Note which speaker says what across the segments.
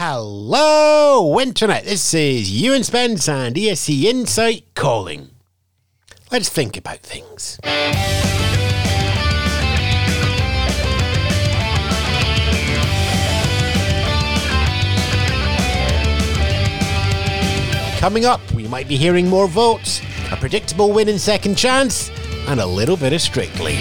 Speaker 1: Hello, Internet. This is Ewan Spence and ESC Insight calling. Let's think about things. Coming up, we might be hearing more votes, a predictable win in Second Chance, and a little bit of Strictly.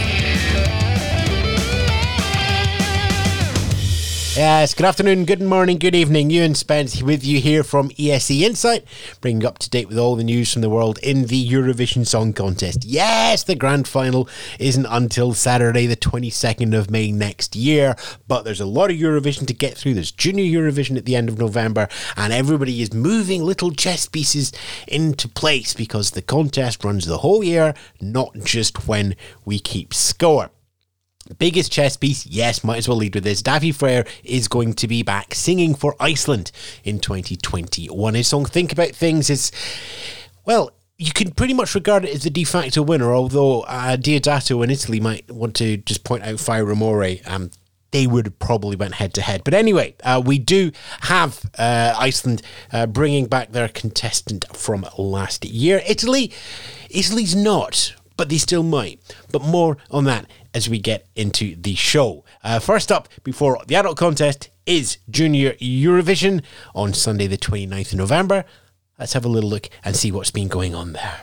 Speaker 1: Yes, good afternoon, good morning, good evening. Ewan Spence with you here from ESC Insight, bringing you up to date with all the news from the world in the Eurovision Song Contest. Yes, the grand final isn't until Saturday, the 22nd of May next year, but there's a lot of Eurovision to get through. There's Junior Eurovision at the end of November, and everybody is moving little chess pieces into place because the contest runs the whole year, not just when we keep score. Biggest chess piece, yes, might as well lead with this. Daði Freyr is going to be back singing for Iceland in 2021. His song Think About Things is, well, you can pretty much regard it as the de facto winner, although Diodato in Italy might want to just point out Fire Amore. They would have probably went head to head. But anyway, we do have Iceland bringing back their contestant from last year. Italy's not, but they still might. But more on that as we get into the show. First up, before the adult contest, is Junior Eurovision on Sunday the 29th of November. Let's have a little look and see what's been going on there.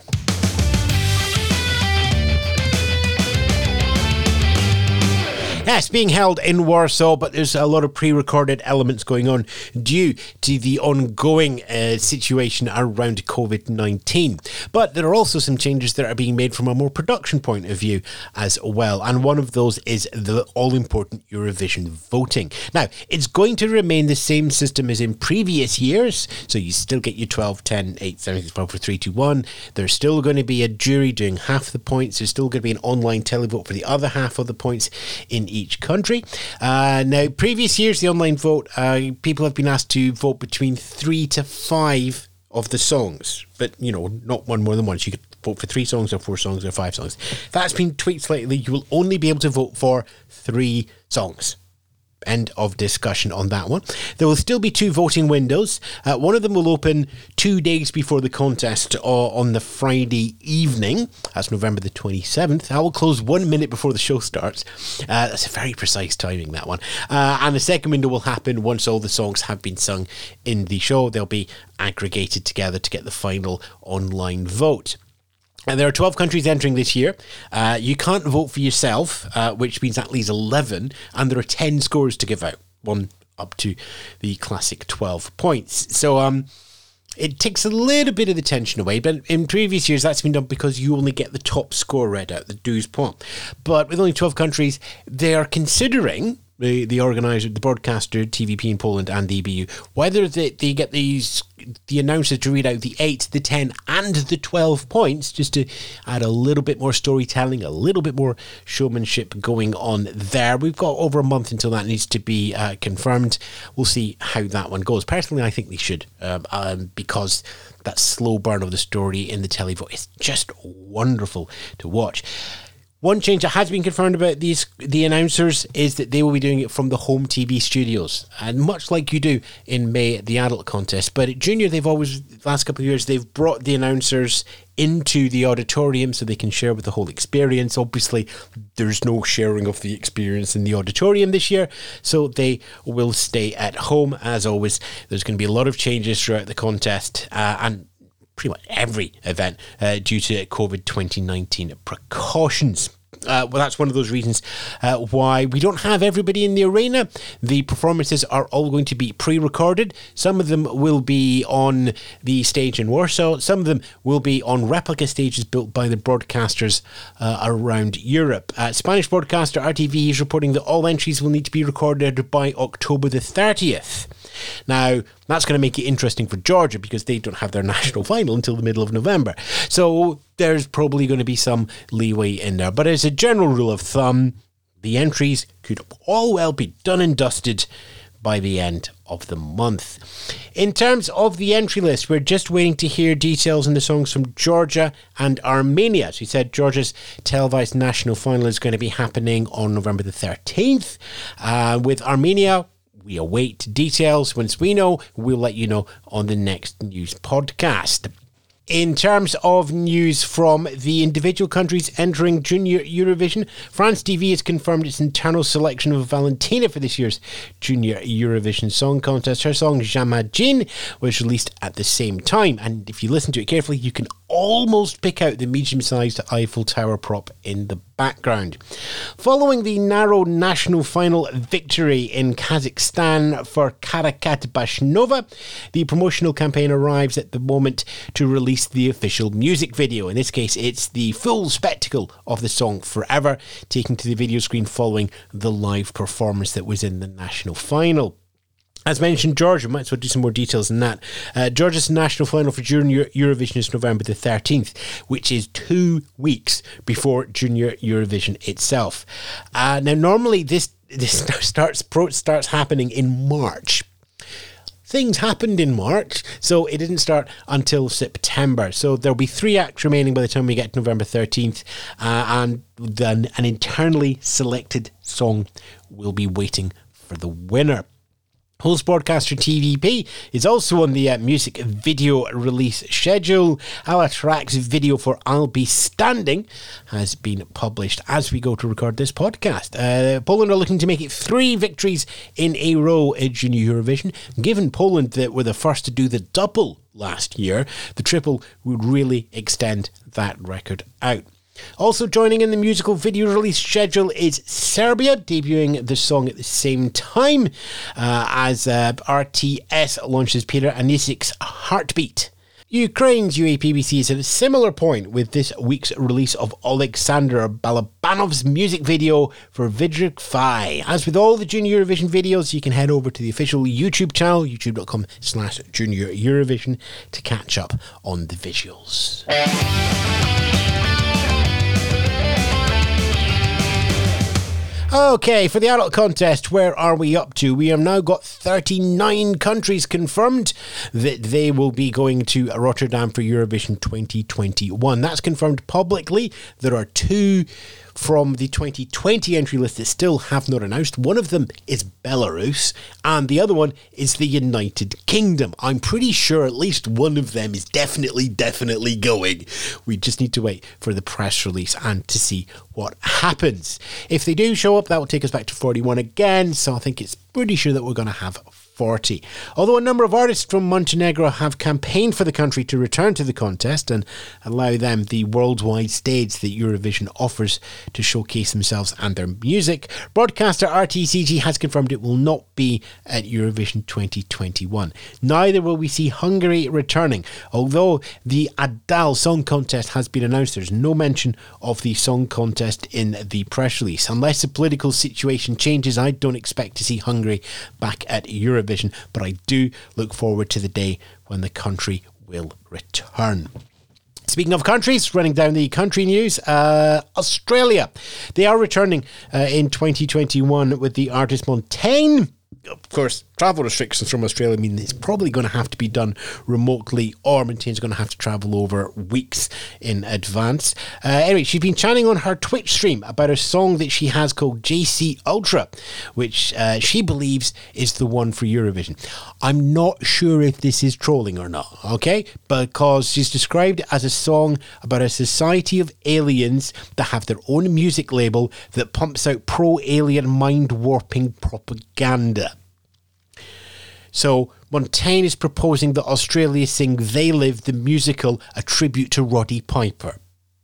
Speaker 1: Yes, being held in Warsaw, but there's a lot of pre-recorded elements going on due to the ongoing situation around COVID-19. But there are also some changes that are being made from a more production point of view as well. And one of those is the all-important Eurovision voting. Now, it's going to remain the same system as in previous years. So you still get your 12, 10, 8, 7, 6, 5, 4, 3, 2, 1. There's still going to be a jury doing half the points. There's still going to be an online televote for the other half of the points in each country. Now, previous years, the online vote, people have been asked to vote between 3 to 5 of the songs, but, you know, not one more than once. You could vote for 3 songs or 4 songs or 5 songs. That's been tweaked slightly. You will only be able to vote for 3 songs. End of discussion on that one. There will still be 2 voting windows. One of them will open 2 days before the contest on the Friday evening. That's November the 27th. That will close 1 minute before the show starts. That's a very precise timing, that one. And the second window will happen once all the songs have been sung in the show. They'll be aggregated together to get the final online vote. And there are 12 countries entering this year. You can't vote for yourself, which means that leaves 11, and there are 10 scores to give out, 1 up to the classic 12 points. So it takes a little bit of the tension away, but in previous years that's been done because you only get the top score read out, the 12 points. But with only 12 countries, they are considering, the organiser, the broadcaster, TVP in Poland and the EBU, whether they get the announcers to read out the 8, the 10 and the 12 points, just to add a little bit more storytelling, a little bit more showmanship going on there. We've got over a month until that needs to be confirmed. We'll see how that one goes. Personally, I think they should, because that slow burn of the story in the televote is just wonderful to watch. One change that has been confirmed about the announcers is that they will be doing it from the home TV studios, and much like you do in May at the adult contest. But at Junior, the last couple of years, they've brought the announcers into the auditorium so they can share with the whole experience. Obviously, there's no sharing of the experience in the auditorium this year, so they will stay at home. As always, there's going to be a lot of changes throughout the contest, and pretty much every event due to COVID-19 precautions. Well, that's one of those reasons why we don't have everybody in the arena. The performances are all going to be pre-recorded. Some of them will be on the stage in Warsaw. Some of them will be on replica stages built by the broadcasters around Europe. Spanish broadcaster RTV is reporting that all entries will need to be recorded by October the 30th. Now, that's going to make it interesting for Georgia because they don't have their national final until the middle of November. So there's probably going to be some leeway in there. But as a general rule of thumb, the entries could all well be done and dusted by the end of the month. In terms of the entry list, we're just waiting to hear details on the songs from Georgia and Armenia. As we said, Georgia's televised national final is going to be happening on November the 13th. With Armenia, we await details. Once we know, we'll let you know on the next news podcast. In terms of news from the individual countries entering Junior Eurovision, France TV has confirmed its internal selection of Valentina for this year's Junior Eurovision Song Contest. Her song J'imagine was released at the same time, and if you listen to it carefully, you can almost pick out the medium-sized Eiffel Tower prop in the background. Following the narrow national final victory in Kazakhstan for Karakat Bashnova, the promotional campaign arrives at the moment to release the official music video. In this case, it's the full spectacle of the song Forever, taken to the video screen following the live performance that was in the national final. As mentioned, Georgia, might as well do some more details than that. Georgia's national final for Junior Eurovision is November the 13th, which is 2 weeks before Junior Eurovision itself. Now, normally this starts happening in March. Things happened in March, so it didn't start until September. So there'll be 3 acts remaining by the time we get to November 13th, and then an internally selected song will be waiting for the winner. Host broadcaster TVP is also on the music video release schedule. Our Track's video for I'll Be Standing has been published as we go to record this podcast. Poland are looking to make it 3 victories in a row at Junior Eurovision. Given Poland that were the first to do the double last year, the triple would really extend that record out. Also joining in the musical video release schedule is Serbia, debuting the song at the same time as RTS launches Peter Anisic's Heartbeat. Ukraine's UAPBC is at a similar point with this week's release of Alexander Balabanov's music video for Vidruk Fi. As with all the Junior Eurovision videos, you can head over to the official YouTube channel, youtube.com/Junior Eurovision, to catch up on the visuals. Okay, for the adult contest, where are we up to? We have now got 39 countries confirmed that they will be going to Rotterdam for Eurovision 2021. That's confirmed publicly. There are 2 from the 2020 entry list that still have not announced. One of them is Belarus, and the other one is the United Kingdom. I'm pretty sure at least one of them is definitely going. We just need to wait for the press release and to see what happens. If they do show up, that will take us back to 41 again, so I think it's pretty sure that we're going to have 40. Although a number of artists from Montenegro have campaigned for the country to return to the contest and allow them the worldwide stage that Eurovision offers to showcase themselves and their music, broadcaster RTCG has confirmed it will not be at Eurovision 2021. Neither will we see Hungary returning. Although the Adal Song Contest has been announced, there's no mention of the song contest in the press release. Unless the political situation changes, I don't expect to see Hungary back at Eurovision, but I do look forward to the day when the country will return. Speaking of countries, running down the country news, Australia. They are returning in 2021 with the artist Montaigne. Of course, travel restrictions from Australia mean it's probably going to have to be done remotely, or Montaigne's going to have to travel over weeks in advance. Anyway, she's been chatting on her Twitch stream about a song that she has called JC Ultra, which she believes is the one for Eurovision. I'm not sure if this is trolling or not, okay? Because she's described it as a song about a society of aliens that have their own music label that pumps out pro-alien mind-warping propaganda. So Montaigne is proposing that Australia sing They Live, the musical, a tribute to Roddy Piper.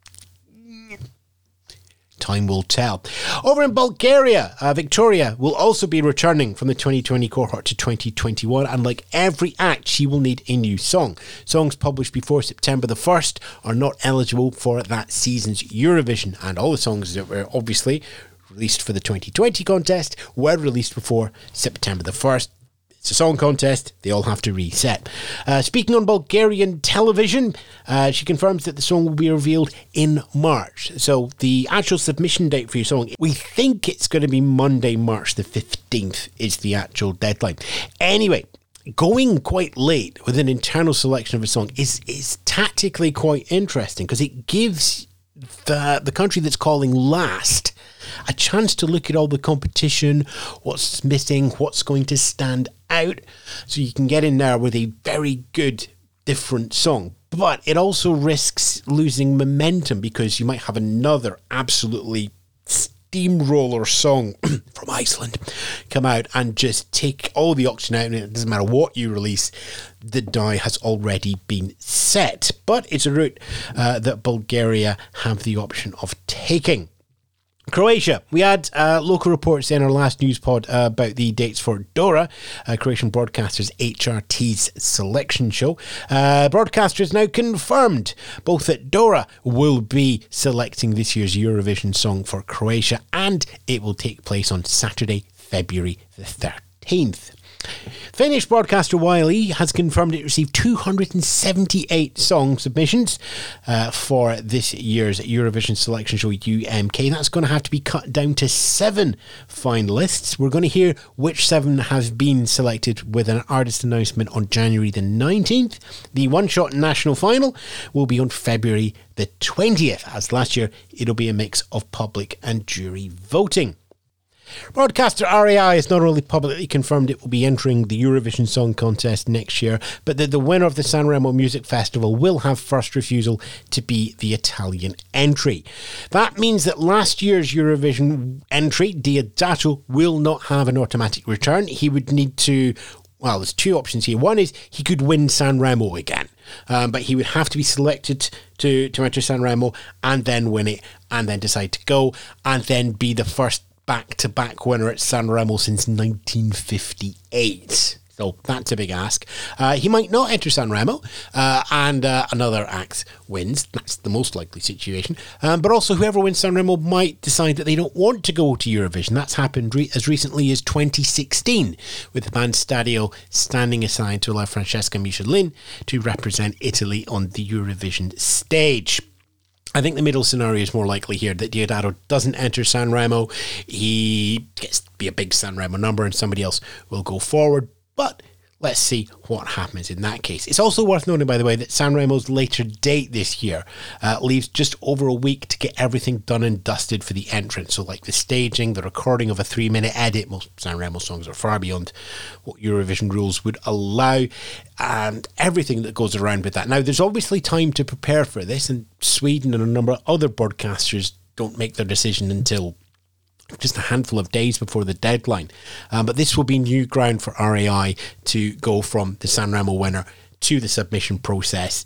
Speaker 1: Time will tell. Over in Bulgaria, Victoria will also be returning from the 2020 cohort to 2021, and like every act, she will need a new song. Songs published before September the 1st are not eligible for that season's Eurovision, and all the songs that were obviously released for the 2020 contest were released before September the 1st. It's a song contest, they all have to reset. Speaking on Bulgarian television, she confirms that the song will be revealed in March. So the actual submission date for your song, we think it's going to be Monday, March the 15th is the actual deadline. Anyway, going quite late with an internal selection of a song is tactically quite interesting, because it gives the country that's calling last a chance to look at all the competition, what's missing, what's going to stand out. So you can get in there with a very good, different song. But it also risks losing momentum because you might have another absolutely steamroller song from Iceland come out and just take all the auction out, and it doesn't matter what you release, the die has already been set. But it's a route that Bulgaria have the option of taking. Croatia. We had local reports in our last news pod about the dates for Dora, Croatian broadcasters HRT's selection show. Broadcasters now confirmed both that Dora will be selecting this year's Eurovision song for Croatia, and it will take place on Saturday, February the 13th. Finnish broadcaster YLE has confirmed it received 278 song submissions for this year's Eurovision selection show UMK. That's going to have to be cut down to 7 finalists. We're going to hear which 7 have been selected with an artist announcement on January the 19th. The one-shot national final will be on February the 20th. As last year, it'll be a mix of public and jury voting. Broadcaster RAI has not only publicly confirmed it will be entering the Eurovision Song Contest next year, but that the winner of the Sanremo Music Festival will have first refusal to be the Italian entry. That means that last year's Eurovision entry, Diodato, will not have an automatic return. He would need to... Well, there's 2 options here. One is he could win Sanremo again, but he would have to be selected to enter Sanremo and then win it and then decide to go and then be the first back-to-back winner at Sanremo since 1958. So that's a big ask. He might not enter Sanremo and another act wins. That's the most likely situation. But also whoever wins Sanremo might decide that they don't want to go to Eurovision. That's happened as recently as 2016 with the band Stadio standing aside to allow Francesca Michelin to represent Italy on the Eurovision stage. I think the middle scenario is more likely here, that Diodato doesn't enter Sanremo. He gets to be a big Sanremo number and somebody else will go forward. But let's see what happens in that case. It's also worth noting, by the way, that Sanremo's later date this year leaves just over a week to get everything done and dusted for the entrance. So like the staging, the recording of a 3-minute edit. Most Sanremo songs are far beyond what Eurovision rules would allow, and everything that goes around with that. Now, there's obviously time to prepare for this, and Sweden and a number of other broadcasters don't make their decision until just a handful of days before the deadline. But this will be new ground for RAI to go from the Sanremo winner to the submission process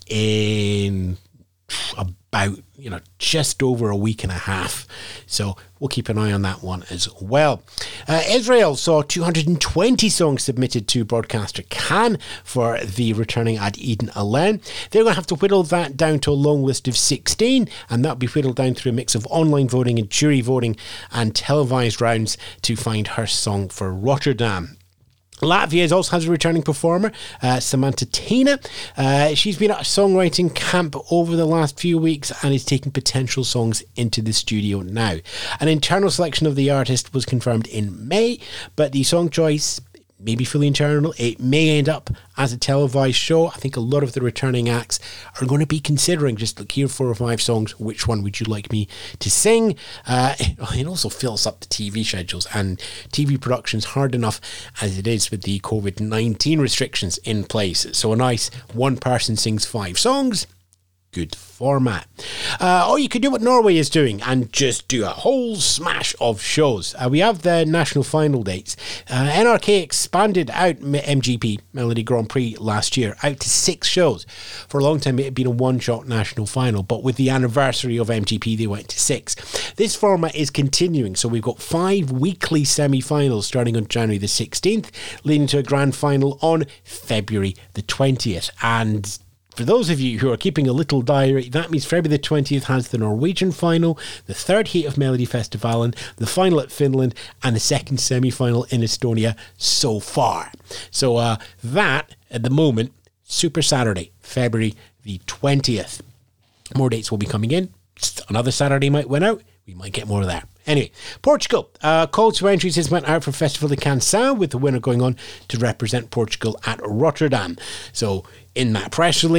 Speaker 1: in about, just over a week and a half. So we'll keep an eye on that one as well. Israel saw 220 songs submitted to broadcaster Can for the returning Ad Eden Alen. They're going to have to whittle that down to a long list of 16, and that'll be whittled down through a mix of online voting and jury voting and televised rounds to find her song for Rotterdam. Latvia also has a returning performer, Samantha Tina. She's been at a songwriting camp over the last few weeks and is taking potential songs into the studio now. An internal selection of the artist was confirmed in May, but the song choice may be fully internal. It may end up as a televised show. I think a lot of the returning acts are going to be considering, just look here, 4 or 5 songs, which one would you like me to sing? It also fills up the TV schedules, and TV production's hard enough as it is with the COVID-19 restrictions in place. So a nice one person sings 5 songs, good format. Or you could do what Norway is doing and just do a whole smash of shows. We have the national final dates. NRK expanded out MGP, Melody Grand Prix, last year out to 6 shows. For a long time it had been a one-shot national final, but with the anniversary of MGP they went to 6. This format is continuing, so we've got 5 weekly semi-finals starting on January the 16th, leading to a grand final on February the 20th. And for those of you who are keeping a little diary, that means February the 20th has the Norwegian final, the third heat of Melody Festivalen, the final at Finland, and the second semi-final in Estonia so far. So that, at the moment, Super Saturday, February the 20th. More dates will be coming in. Another Saturday might win out. We might get more of that. Anyway, Portugal. Call to entries has went out for Festival de Canção, with the winner going on to represent Portugal at Rotterdam. So in that press release,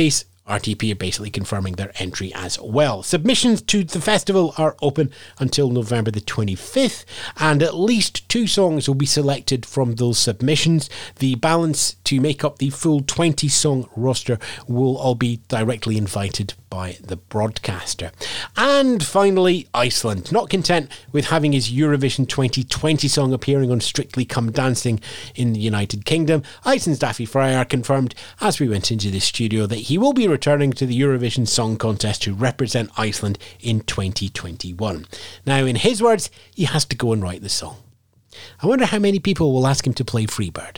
Speaker 1: RTP are basically confirming their entry as well. Submissions to the festival are open until November the 25th, and at least 2 songs will be selected from those submissions. The balance to make up the full 20-song roster will all be directly invited by the broadcaster. And finally, Iceland. Not content with having his Eurovision 2020 song appearing on Strictly Come Dancing in the United Kingdom, Iceland's Daffy Freyr confirmed as we went into the studio that he will be returning to the Eurovision Song Contest to represent Iceland in 2021. Now, in his words, he has to go and write the song. I wonder how many people will ask him to play Freebird.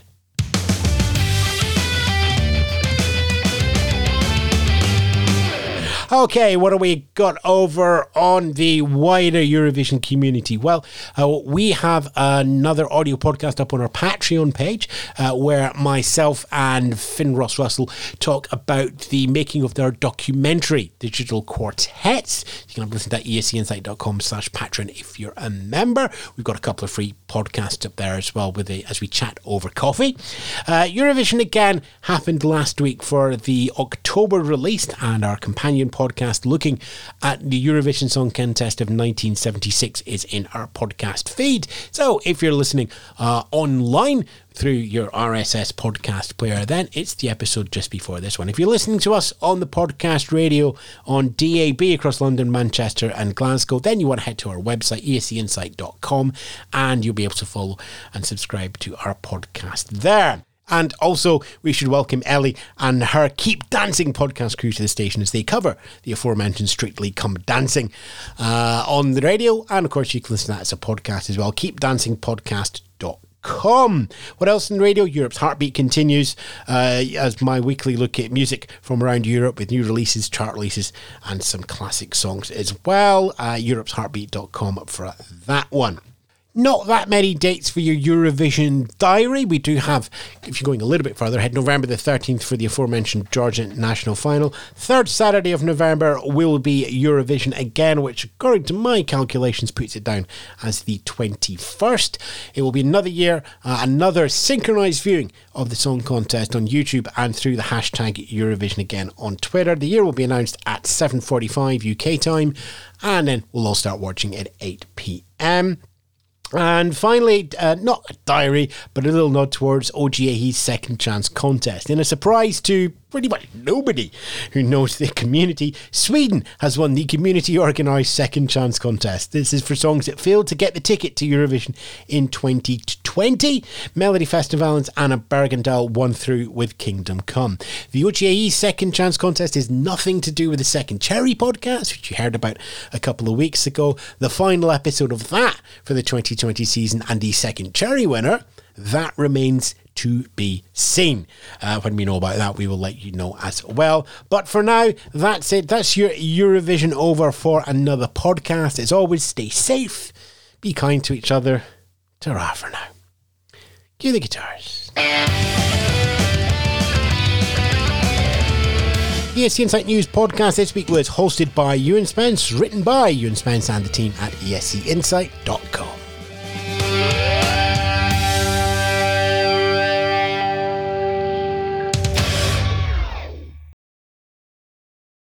Speaker 1: Okay, what do we got over on the wider Eurovision community? Well, we have another audio podcast up on our Patreon page where myself and Finn Ross Russell talk about the making of their documentary, Digital Quartets. You can listen to that at escinsight.com/Patreon if you're a member. We've got a couple of free podcasts up there as well as we chat over coffee. Eurovision again happened last week for the October release, and our companion podcast looking at the Eurovision Song Contest of 1976 is in our podcast feed. So if you're listening online through your RSS podcast player, then it's the episode just before this one. If you're listening to us on the podcast radio on DAB across London, Manchester and Glasgow, then you want to head to our website, escinsight.com, and you'll be able to follow and subscribe to our podcast there. And also, we should welcome Ellie and her Keep Dancing podcast crew to the station as they cover the aforementioned Strictly Come Dancing on the radio. And of course, you can listen to that as a podcast as well. KeepDancingPodcast.com. What else in the radio? Europe's Heartbeat continues as my weekly look at music from around Europe with new releases, chart releases, and some classic songs as well. Europe'sHeartbeat.com for that one. Not that many dates for your Eurovision diary. We do have, if you're going a little bit further ahead, November the 13th for the aforementioned Georgia National Final. 3rd Saturday of November will be Eurovision again, which according to my calculations puts it down as the 21st. It will be another year, another synchronised viewing of the song contest on YouTube and through the hashtag Eurovision again on Twitter. The year will be announced at 7:45 UK time, and then we'll all start watching at 8 p.m. And finally, not a diary, but a little nod towards OGAE's Second Chance contest. In a surprise to pretty much nobody who knows the community, Sweden has won the community-organised Second Chance contest. This is for songs that failed to get the ticket to Eurovision in 2020. Melodifestival's Anna Bergendahl won through with Kingdom Come. The OGAE Second Chance contest is nothing to do with the Second Cherry podcast, which you heard about a couple of weeks ago. The final episode of that for the 2020 season and the Second Cherry winner, that remains to be seen. When we know about that, we will let you know as well. But for now, that's it. That's your Eurovision over for another podcast. As always, stay safe, be kind to each other. Ta-ra for now. Cue the guitars. The ESC Insight News podcast this week was hosted by Ewan Spence, written by Ewan Spence and the team at escinsight.com.